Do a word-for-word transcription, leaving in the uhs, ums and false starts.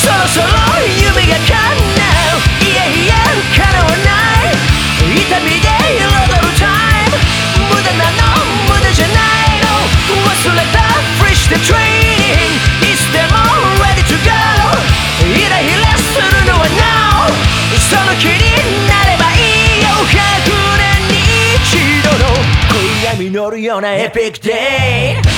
そろそろ夢が叶う。いやいや叶わない痛みで彩るタイム。無駄なの無駄じゃないの。忘れたふりしてトレーニング。いつでも ready to go。 イライラするのは now。 その気になればいいよ。ひゃくねんに一度の恋が実るようなエピックデイ。